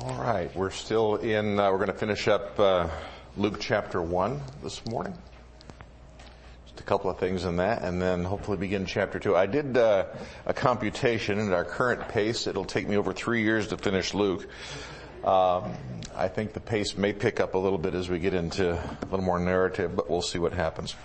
All right, we're still in, we're going to finish up Luke chapter 1 this morning. Just a couple of things in that, and then hopefully begin chapter 2. I did a computation, and at our current pace, it'll take me over 3 years to finish Luke. I think the pace may pick up a little bit as we get into a little more narrative, but we'll see what happens.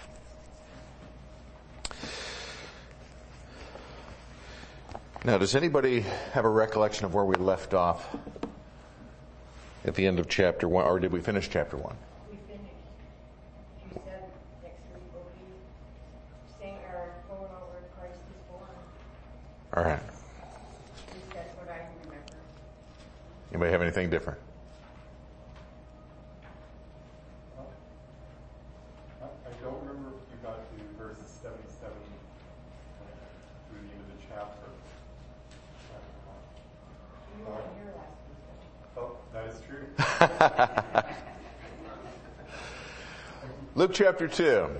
Now, does anybody have a recollection of where we left off at the end of chapter 1, or did we finish chapter 1? We finished. You said next week we'll be saying or going over Christ is born. All right. At least that's what I remember. Anybody have anything different? I don't remember if you got to verses 77 through the end of the chapter. You weren't here last week. Oh, that is true. Luke chapter 2.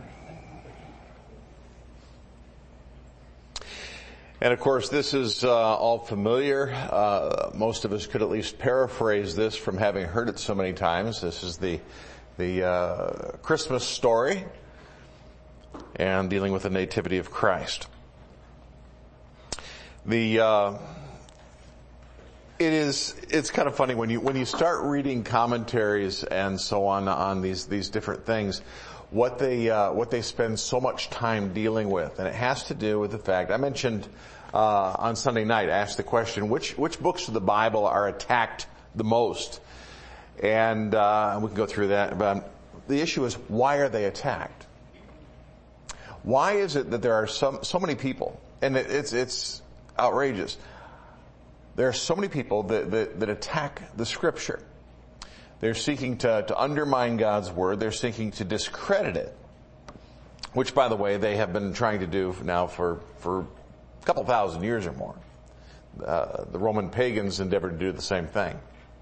And of course, this is all familiar. Most of us could at least paraphrase this from having heard it so many times. This is the Christmas story and dealing with the nativity of Christ. It's kind of funny when you start reading commentaries and so on these different things, what they spend so much time dealing with. And it has to do with the fact, I mentioned on Sunday night, I asked the question, which books of the Bible are attacked the most? And we can go through that, but the issue is, why are they attacked? Why is it that there are so many people, and it's outrageous, there are so many people that attack the Scripture. They're seeking to undermine God's Word. They're seeking to discredit it, which, by the way, they have been trying to do now for a couple thousand years or more. The Roman pagans endeavored to do the same thing.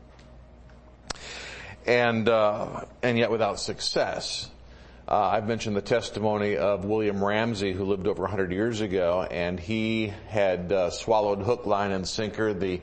And yet without success. I've mentioned the testimony of William Ramsey, who lived over 100 years ago, and he had swallowed hook, line, and sinker the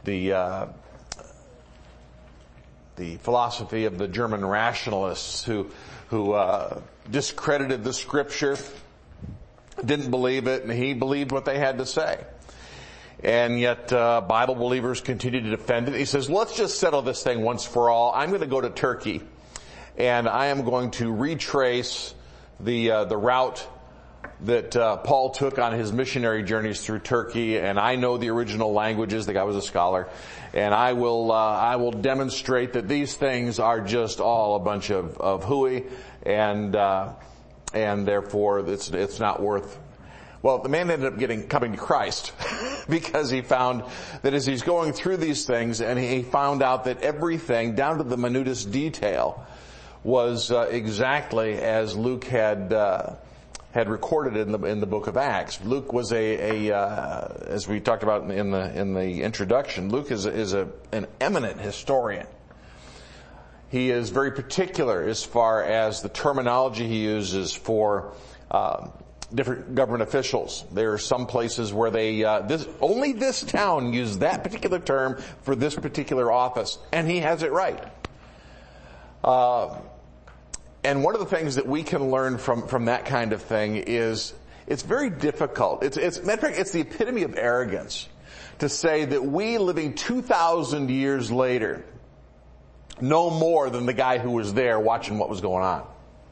philosophy of the German rationalists who discredited the Scripture, didn't believe it, and he believed what they had to say. And yet Bible believers continue to defend it. He says, let's just settle this thing once for all. I'm going to go to Turkey, and I am going to retrace the route that Paul took on his missionary journeys through Turkey, and I know the original languages. The guy was a scholar, and I will demonstrate that these things are just all a bunch of hooey, and therefore it's not worth. Well, the man ended up coming to Christ because he found that as he's going through these things, and he found out that everything, down to the minutest detail, was exactly as Luke had recorded in the book of Acts. Luke was as we talked about in the introduction, Luke is an eminent historian. He is very particular as far as the terminology he uses for different government officials. There are some places where only this town used that particular term for this particular office, and he has it right. And one of the things that we can learn from that kind of thing is it's very difficult. Matter of fact, it's the epitome of arrogance to say that we, living 2,000 years later, know more than the guy who was there watching what was going on.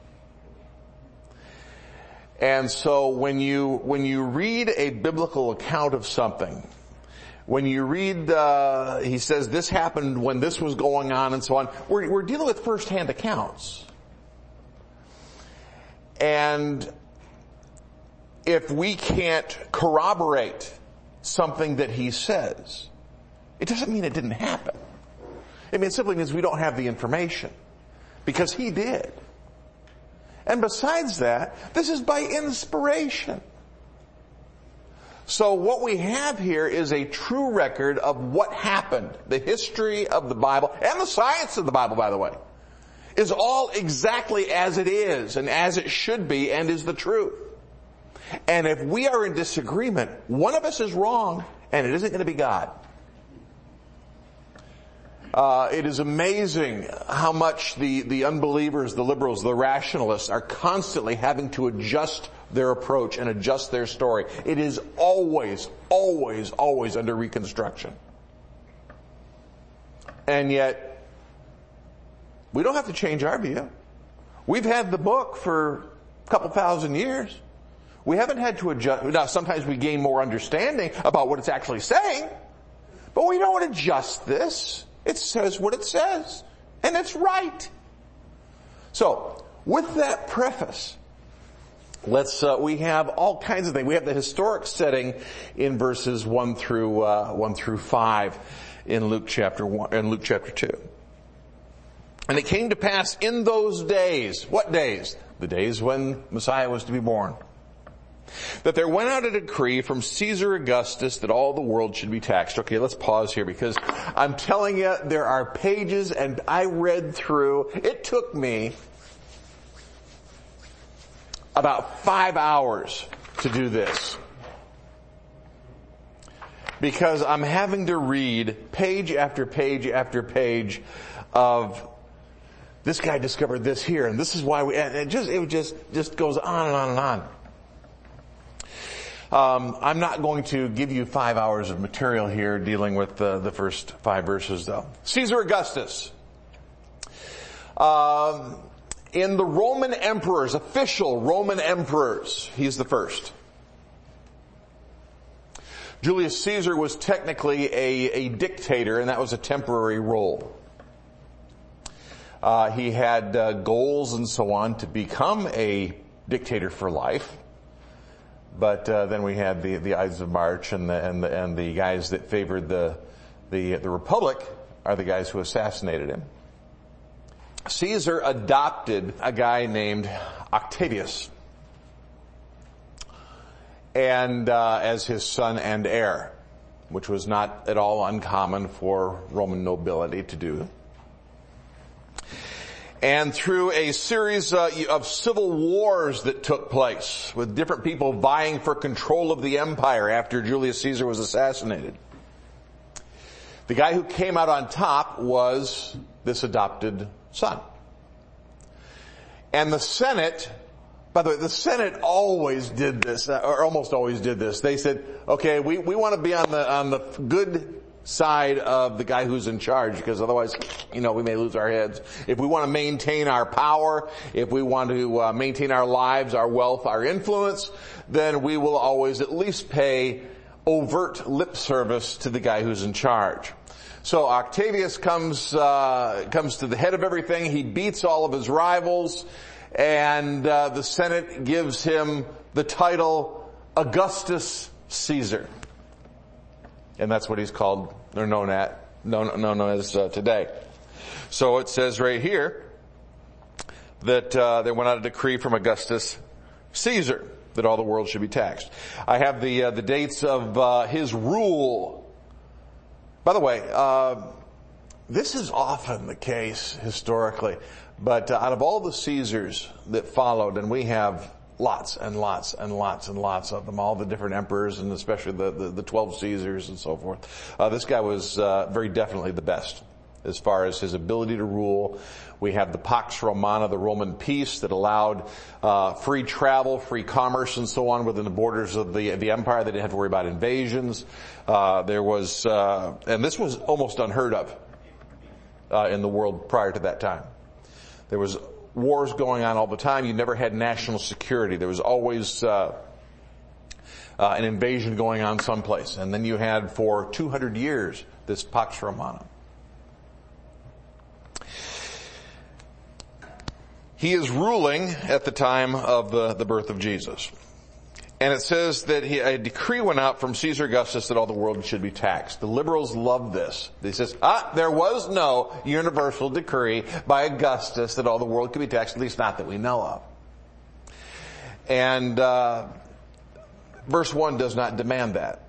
And so when you read a biblical account of something, when you read, he says this happened when this was going on and so on, we're dealing with first-hand accounts. And if we can't corroborate something that he says, it doesn't mean it didn't happen. I mean, it simply means we don't have the information, because he did. And besides that, this is by inspiration. So what we have here is a true record of what happened. The history of the Bible, and the science of the Bible, by the way, is all exactly as it is and as it should be and is the truth. And if we are in disagreement, one of us is wrong, and it isn't going to be God. It is amazing how much the unbelievers, the liberals, the rationalists are constantly having to adjust their approach and adjust their story. It is always, always, always under reconstruction. And yet, we don't have to change our view. We've had the book for a couple thousand years. We haven't had to adjust. Now, sometimes we gain more understanding about what it's actually saying, but we don't adjust this. It says what it says, and it's right. So, with that preface, we have all kinds of things. We have the historic setting in verses 1 through 5 in Luke chapter 1 and Luke chapter 2. And it came to pass in those days, what days? The days when Messiah was to be born, that there went out a decree from Caesar Augustus that all the world should be taxed. Okay, let's pause here because I'm telling you, there are pages, and I read through. It took me about 5 hours to do this, because I'm having to read page after page after page of this guy discovered this here, and this is why and it just goes on and on and on. I'm not going to give you 5 hours of material here dealing with the first 5 verses, though. Caesar Augustus. In the Roman emperors, official Roman emperors, he's the first. Julius Caesar was technically a dictator, and that was a temporary role. He had goals and so on to become a dictator for life. But then we had the Ides of March, and the guys that favored the Republic are the guys who assassinated him. Caesar adopted a guy named Octavius, and as his son and heir, which was not at all uncommon for Roman nobility to do. And through a series of civil wars that took place, with different people vying for control of the empire after Julius Caesar was assassinated, the guy who came out on top was this adopted son. And the Senate, by the way, the Senate always did this, or almost always did this. They said, okay, we want to be on the good side of the guy who's in charge, because otherwise, we may lose our heads. If we want to maintain our power, if we want to maintain our lives, our wealth, our influence, then we will always at least pay overt lip service to the guy who's in charge. So Octavius comes to the head of everything. He beats all of his rivals, and the Senate gives him the title Augustus Caesar. And that's what he's called, or known as today. So it says right here that there went out a decree from Augustus Caesar that all the world should be taxed. I have the dates of his rule. By the way, this is often the case historically, but out of all the Caesars that followed, and we have lots and lots and lots and lots of them, all the different emperors, and especially the 12 Caesars and so forth. This guy was very definitely the best as far as his ability to rule. We have the Pax Romana, the Roman peace that allowed free travel, free commerce, and so on within the borders of the empire. They didn't have to worry about invasions. There was, and this was almost unheard of in the world prior to that time. There was wars going on all the time. You never had national security. There was always an invasion going on someplace. And then you had for 200 years this Pax Romana. He is ruling at the time of the birth of Jesus. And it says that a decree went out from Caesar Augustus that all the world should be taxed. The liberals love this. They says, there was no universal decree by Augustus that all the world could be taxed, at least not that we know of. And verse 1 does not demand that.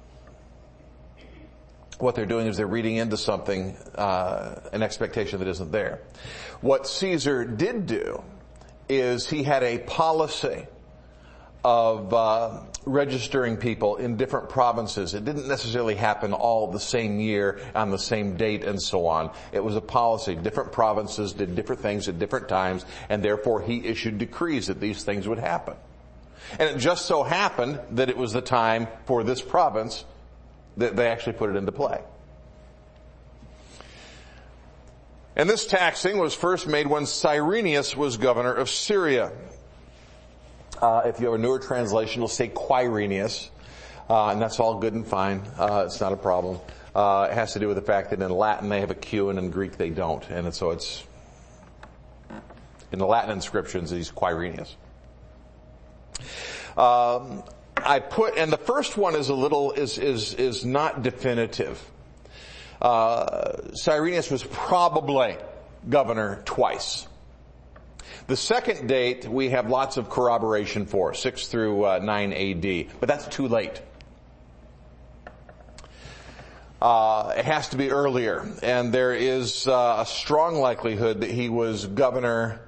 What they're doing is they're reading into something, an expectation that isn't there. What Caesar did do is he had a policy of registering people in different provinces. It didn't necessarily happen all the same year on the same date and so on. It was a policy. Different provinces did different things at different times, and therefore he issued decrees that these things would happen. And it just so happened that it was the time for this province that they actually put it into play. And this taxing was first made when Cyrenius was governor of Syria. If you have a newer translation, it'll say Quirinius, and that's all good and fine. It's not a problem. It has to do with the fact that in Latin they have a Q and in Greek they don't, and so it's in the Latin inscriptions he's Quirinius. And the first one is is not definitive. Cyrenius was probably governor twice. The second date we have lots of corroboration for, 6 through 9 AD, but that's too late. It has to be earlier, and there is a strong likelihood that he was governor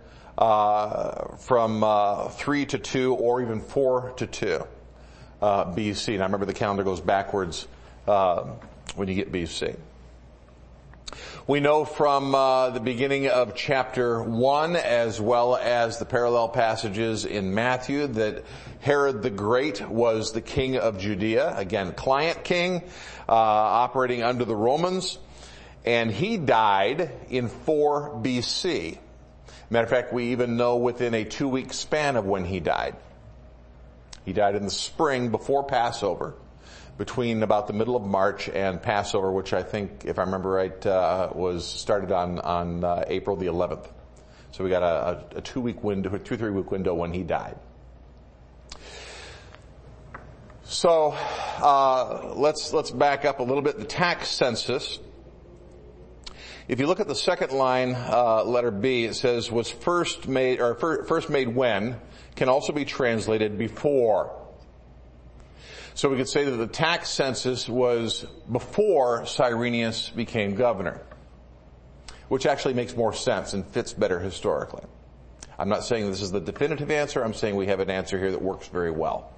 from 3 to 2 or even 4 to 2 BC. Now remember, the calendar goes backwards when you get BC. We know from the beginning of chapter 1 as well as the parallel passages in Matthew that Herod the Great was the king of Judea, again, client king, operating under the Romans, and he died in 4 BC. Matter of fact, we even know within a 2-week span of when he died. He died in the spring before Passover, between about the middle of March and Passover, which I think, if I remember right, was started on April the 11th. So we got a 2-week window, a 2-3 week window when he died. So let's back up a little bit. The tax census. If you look at the second line, letter B, it says was first made when, can also be translated before. So we could say that the tax census was before Cyrenius became governor, which actually makes more sense and fits better historically. I'm not saying this is the definitive answer. I'm saying we have an answer here that works very well.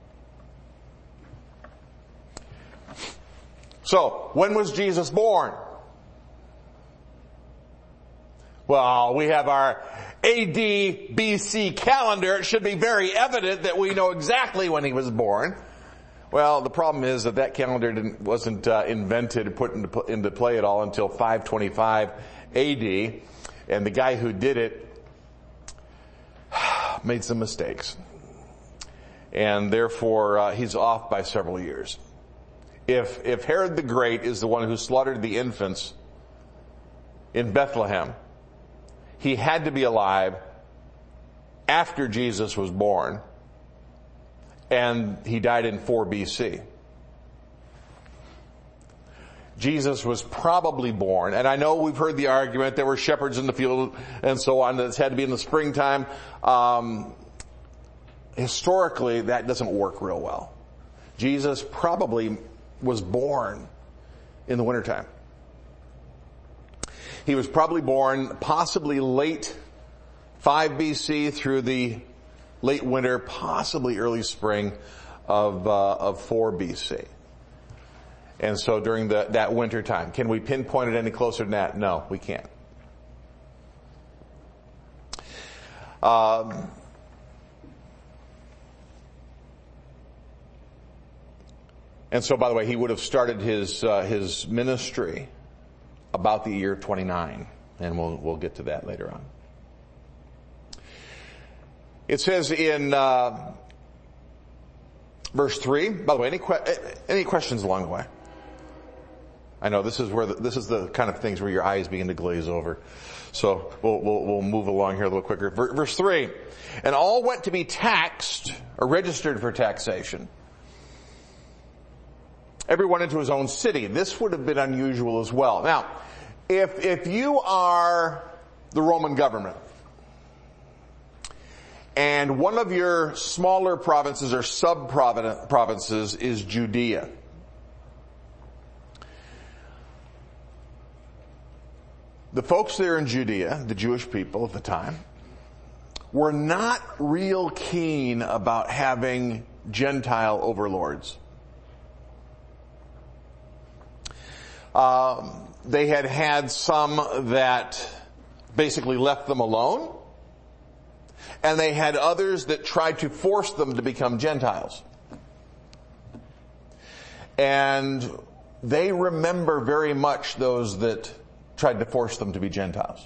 So, when was Jesus born? Well, we have our AD BC calendar. It should be very evident that we know exactly when he was born. Well, the problem is that calendar wasn't invented, put into play at all until 525 AD, and the guy who did it made some mistakes. And therefore, he's off by several years. If Herod the Great is the one who slaughtered the infants in Bethlehem, he had to be alive after Jesus was born, and he died in 4 BC. Jesus was probably born, and I know we've heard the argument there were shepherds in the field and so on, that it's had to be in the springtime. Historically, that doesn't work real well. Jesus probably was born in the wintertime. He was probably born possibly late 5 BC through the late winter, possibly early spring of 4 BC. And so during that winter time. Can we pinpoint it any closer than that? No, we can't. And so, by the way, he would have started his ministry about the year 29, and we'll get to that later on. It says in verse 3. By the way, any questions along the way? I know this is the kind of things where your eyes begin to glaze over. So we'll move along here a little quicker. Verse 3. And all went to be taxed or registered for taxation, everyone into his own city. This would have been unusual as well. Now, if you are the Roman government, and one of your smaller provinces or sub-provinces is Judea, the folks there in Judea, the Jewish people at the time, were not real keen about having Gentile overlords. They had some that basically left them alone, and they had others that tried to force them to become Gentiles. And they remember very much those that tried to force them to be Gentiles.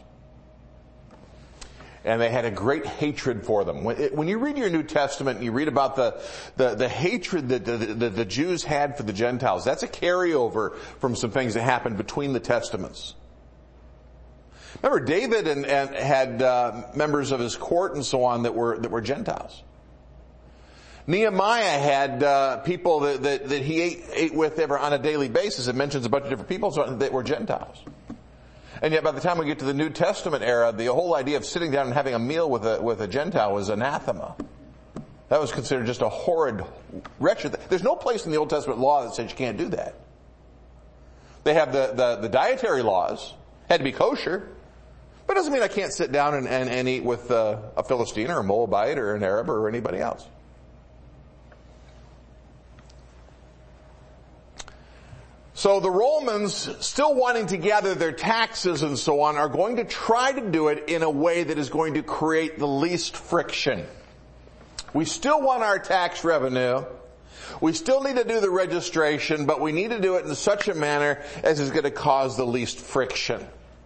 And they had a great hatred for them. When you read your New Testament and you read about the hatred that the Jews had for the Gentiles, that's a carryover from some things that happened between the Testaments. Remember, David and had members of his court and so on that were Gentiles. Nehemiah had people that he ate with on a daily basis. It mentions a bunch of different people that were Gentiles. And yet by the time we get to the New Testament era, the whole idea of sitting down and having a meal with a Gentile was anathema. That was considered just a horrid, wretched thing. There's no place in the Old Testament law that says you can't do that. They have the dietary laws, had to be kosher, but it doesn't mean I can't sit down and eat with a Philistine or a Moabite or an Arab or anybody else. So the Romans, still wanting to gather their taxes and so on, are going to try to do it in a way that is going to create the least friction. We still want our tax revenue. We still need to do the registration, but we need to do it in such a manner as is going to cause the least friction.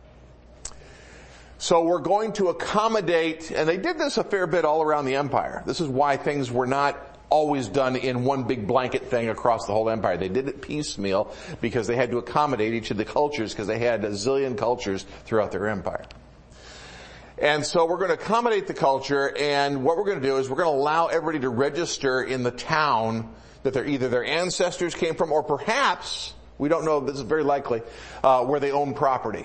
So we're going to accommodate, and they did this a fair bit all around the empire. This is why things were not always done in one big blanket thing across the whole empire. They did it piecemeal because they had to accommodate each of the cultures because they had a zillion cultures throughout their empire. And so we're going to accommodate the culture, and what we're going to do is we're going to allow everybody to register in the town that either their ancestors came from, or perhaps, we don't know, this is very likely, where they own property.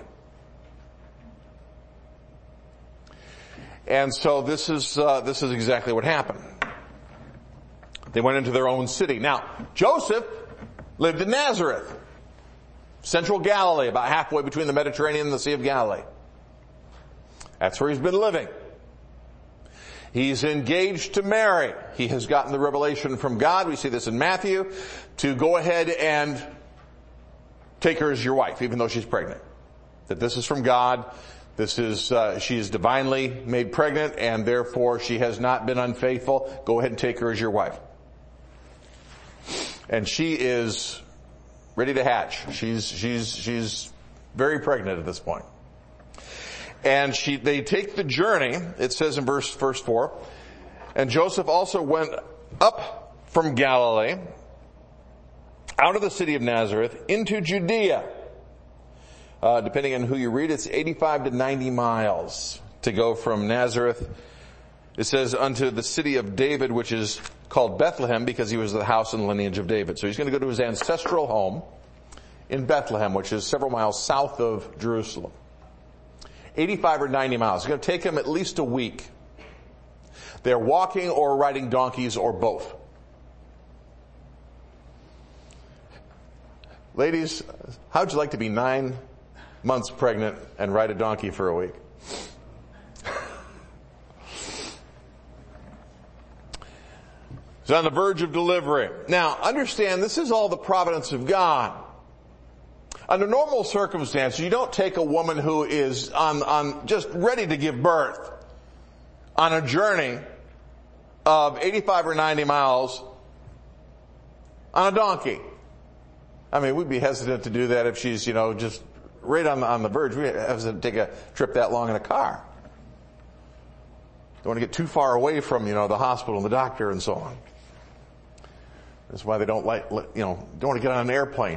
And so this is exactly what happened. They went into their own city. Now, Joseph lived in Nazareth, central Galilee, about halfway between the Mediterranean and the Sea of Galilee. That's where he's been living. He's engaged to Mary. He has gotten the revelation from God, we see this in Matthew, to go ahead and take her as your wife, even though she's pregnant. That this is from God. She is divinely made pregnant, and therefore she has not been unfaithful. Go ahead and take her as your wife. And she is ready to hatch. She's very pregnant at this point. And they take the journey, it says in verse 4, and Joseph also went up from Galilee, out of the city of Nazareth, into Judea. Depending on who you read, it's 85 to 90 miles to go from Nazareth. It says unto the city of David, which is called Bethlehem because he was the house and lineage of David. So he's going to go to his ancestral home in Bethlehem, which is several miles south of Jerusalem. 85 or 90 miles. It's going to take him at least a week. They're walking or riding donkeys or both. Ladies, how'd you like to be 9 months pregnant and ride a donkey for a week? He's on the verge of delivery. Now, understand, this is all the providence of God. Under normal circumstances, you don't take a woman who is on just ready to give birth on a journey of 85 or 90 miles on a donkey. I mean, we'd be hesitant to do that if she's, just right on the verge. We have to take a trip that long in a car. Don't want to get too far away from, the hospital and the doctor and so on. That's why they don't don't want to get on an airplane.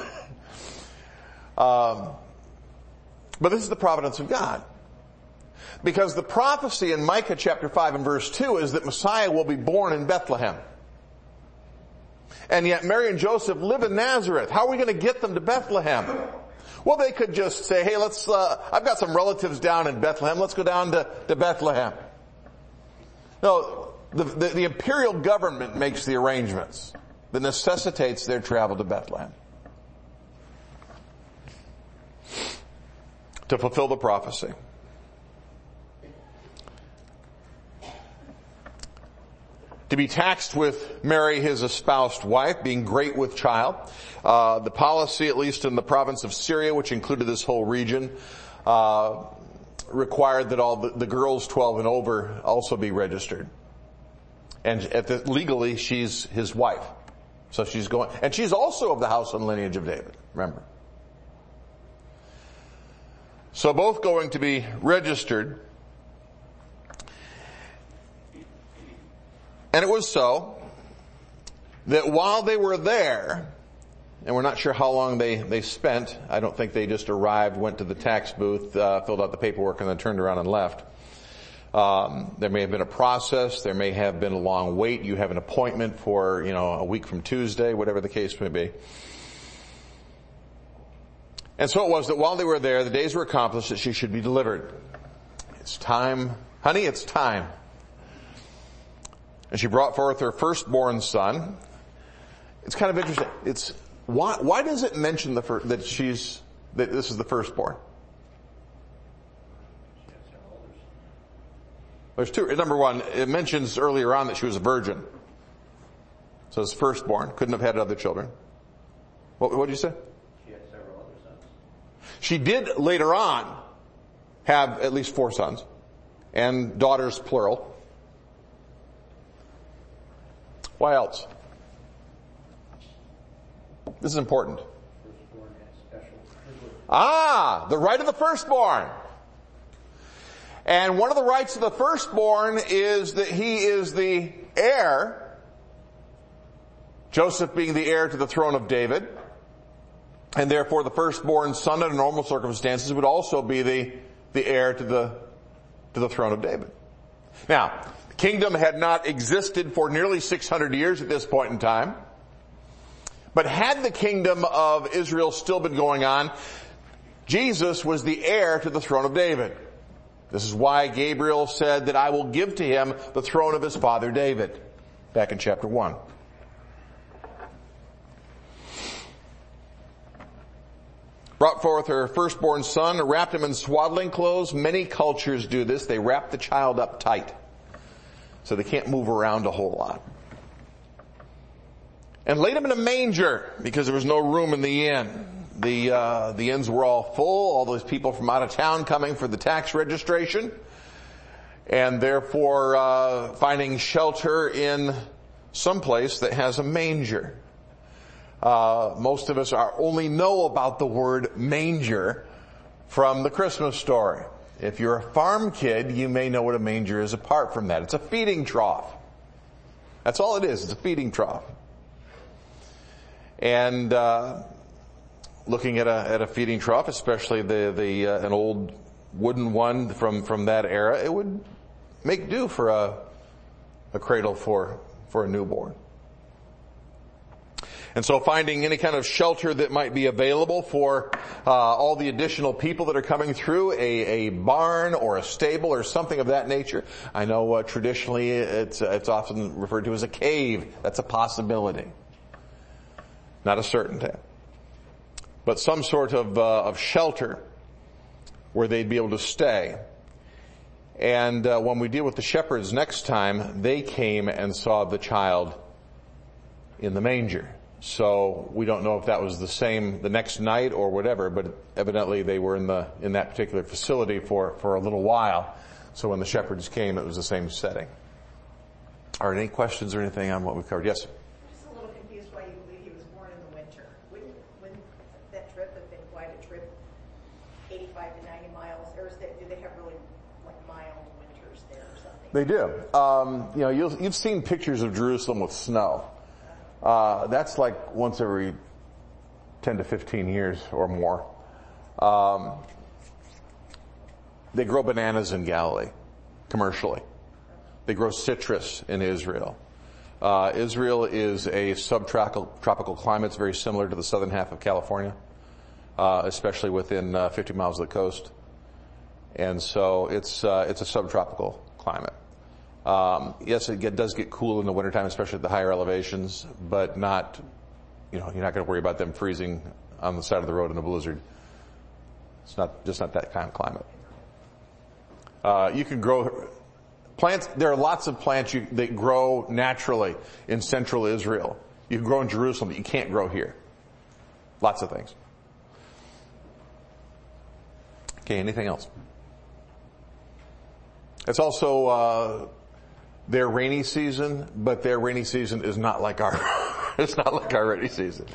But this is the providence of God. Because the prophecy in Micah chapter 5 and verse 2 is that Messiah will be born in Bethlehem. And yet Mary and Joseph live in Nazareth. How are we going to get them to Bethlehem? Well, they could just say, hey, I've got some relatives down in Bethlehem. Let's go down to Bethlehem. No, the imperial government makes the arrangements that necessitates their travel to Bethlehem to fulfill the prophecy. to be taxed with Mary, his espoused wife, being great with child. The policy, at least in the province of Syria, which included this whole region, required that all the girls 12 and over also be registered. And legally, she's his wife. So she's going, and she's also of the house and lineage of David, remember. So both going to be registered. And it was so that while they were there, and we're not sure how long they spent, I don't think they just arrived, went to the tax booth, filled out the paperwork, and then turned around and left. There may have been a process, there may have been a long wait, you have an appointment for, a week from Tuesday, whatever the case may be. And so it was that while they were there, the days were accomplished that she should be delivered. It's time, honey, it's time. And she brought forth her firstborn son. It's kind of interesting. Why does it mention that this is the firstborn? There's two. Number one, it mentions earlier on that she was a virgin. So it's firstborn. Couldn't have had other children. What did you say? She had several other sons. She did later on have at least 4 sons. And daughters, plural. Why else? This is important. Firstborn had special privilege. The right of the firstborn. And one of the rights of the firstborn is that he is the heir, Joseph being the heir to the throne of David, and therefore the firstborn son under normal circumstances would also be the heir to the throne of David. Now, the kingdom had not existed for nearly 600 years at this point in time, but had the kingdom of Israel still been going on, Jesus was the heir to the throne of David. This is why Gabriel said that I will give to him the throne of his father David, back in chapter 1. Brought forth her firstborn son, wrapped him in swaddling clothes. Many cultures do this. They wrap the child up tight, so they can't move around a whole lot. And laid him in a manger, because there was no room in the inn. The inns were all full, all those people from out of town coming for the tax registration, and therefore finding shelter in some place that has a manger. Most of us only know about the word manger from the Christmas story. If you're a farm kid, you may know what a manger is apart from that. It's a feeding trough. That's all it is. It's a feeding trough. And looking at a feeding trough, especially an old wooden one from that era, it would make do for a cradle for a newborn. And so finding any kind of shelter that might be available for all the additional people that are coming through, a barn or a stable or something of that nature. I know traditionally it's often referred to as a cave. That's a possibility. Not a certainty. But some sort of shelter where they'd be able to stay. And when we deal with the shepherds next time, they came and saw the child in the manger. So we don't know if that was the same the next night or whatever, but evidently they were in that particular facility for a little while. So when the shepherds came, it was the same setting. Are there any questions or anything on what we covered? Yes? I'm just a little confused why you believe he was born in the winter. Wouldn't that trip have been quite a trip, 85 to 90 miles? Or do they have really mild winters there or something? They do. You've seen pictures of Jerusalem with snow. That's like once every 10 to 15 years or more. They grow bananas in Galilee, commercially. They grow citrus in Israel. Israel is a subtropical climate. It's very similar to the southern half of California, especially within 50 miles of the coast. And so it's a subtropical climate. Yes, it does get cool in the wintertime, especially at the higher elevations, but not, you're not going to worry about them freezing on the side of the road in a blizzard. It's just not that kind of climate. You can grow Plants, there are lots of plants that grow naturally in central Israel. You can grow in Jerusalem, but you can't grow here. Lots of things. Okay, anything else? It's also their rainy season, but their rainy season is not like our it's not like our rainy season.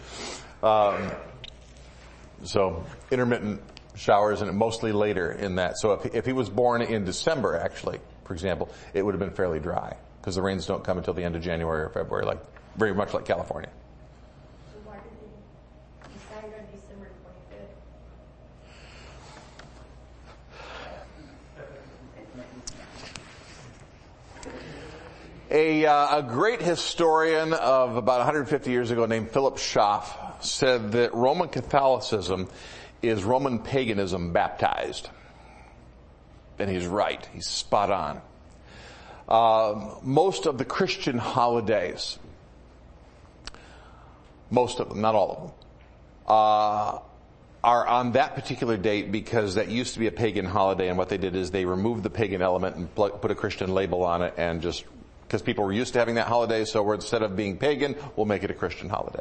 So intermittent showers, and mostly later in that. So if he was born in December, actually, for example, it would have been fairly dry because the rains don't come until the end of January or February, like very much like California. So why did they decide on December 25th? A great historian of about 150 years ago named Philip Schaff said that Roman Catholicism is Roman paganism baptized. And he's right. He's spot on. Most of the Christian holidays, most of them, not all of them, are on that particular date because that used to be a pagan holiday, and what they did is they removed the pagan element and put a Christian label on it, and just because people were used to having that holiday, so instead of being pagan, we'll make it a Christian holiday.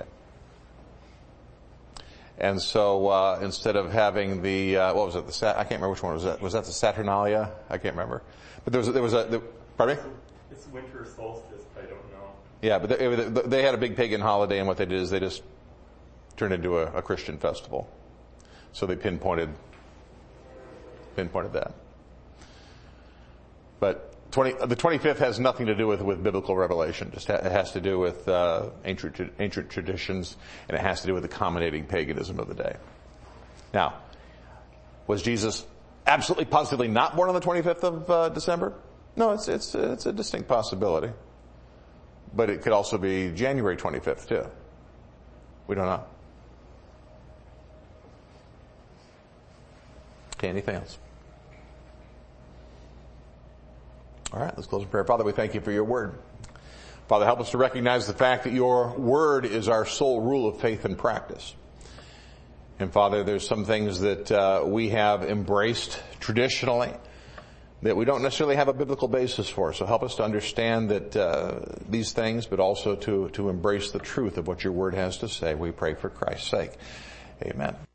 And so instead of having the what was it? I can't remember which one was that. Was that the Saturnalia? I can't remember. But there was a pardon me? It's winter solstice. I don't know. Yeah, but they had a big pagan holiday, and what they did is they just turned it into a Christian festival. So they pinpointed that. But the 25th has nothing to do with biblical revelation. Just it has to do with ancient traditions, and it has to do with accommodating paganism of the day. Now, was Jesus absolutely positively not born on the 25th of December? No, it's a distinct possibility. But it could also be January 25th too. We don't know. Okay, anything else? All right, let's close in prayer. Father, we thank you for your word. Father, help us to recognize the fact that your word is our sole rule of faith and practice. And Father, there's some things that we have embraced traditionally that we don't necessarily have a biblical basis for. So help us to understand that these things, but also to embrace the truth of what your word has to say. We pray for Christ's sake. Amen.